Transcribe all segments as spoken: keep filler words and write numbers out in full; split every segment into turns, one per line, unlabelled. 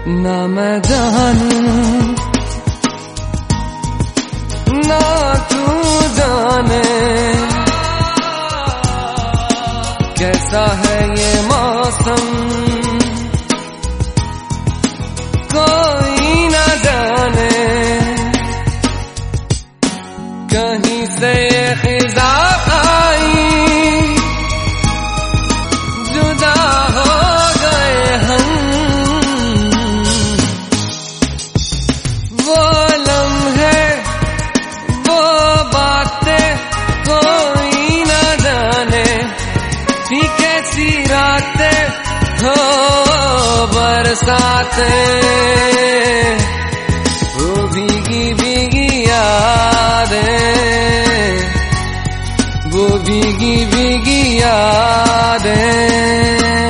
ना मैं जानूं ना तू जाने कैसा है ये मौसम, कोई ना जाने कहीं से ये खिजा आई, जुदा हो गए हम। वो लम्हे वो बातें कोई ना जाने, थी कैसी रातें हो बरसातें, वो भीगी भीगी यादें, वो भीगी भीगी यादें।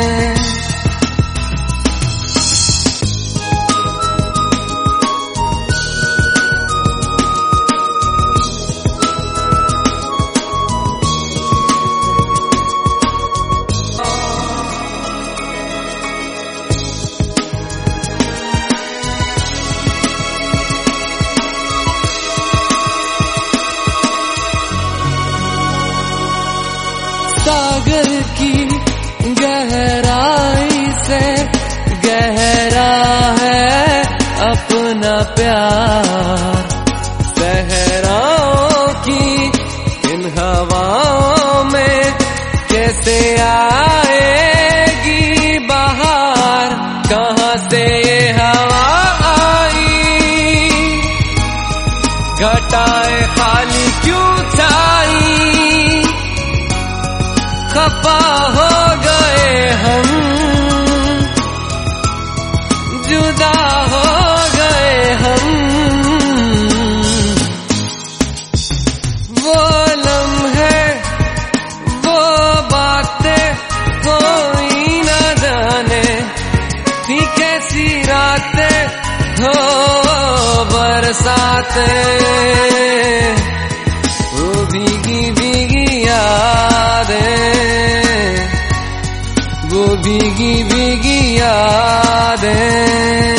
सागर की गहराई से गहरा है अपना प्यार, सहराओं की इन हवाओं में कैसे आएगी बहार, कहाँ से ये हवा आई, घटाए खाली क्यों छाई, खफा हो गए हम, जुदा हो गए हम। वो लम्हे वो बातें कोई ना जाने, थी कैसी रातें हो बरसातें, वो भीगी भीगी यादें, वो भीगी भीगी यादें।